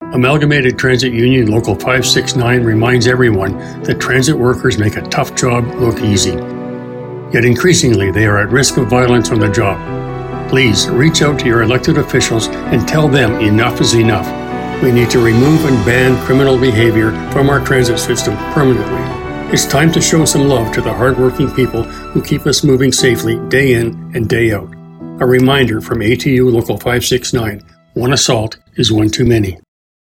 Amalgamated Transit Union Local 569 reminds everyone that transit workers make a tough job look easy. Yet increasingly, they are at risk of violence on the job. Please reach out to your elected officials and tell them enough is enough. We need to remove and ban criminal behavior from our transit system permanently. It's time to show some love to the hardworking people who keep us moving safely day in and day out. A reminder from ATU Local 569, one assault is one too many.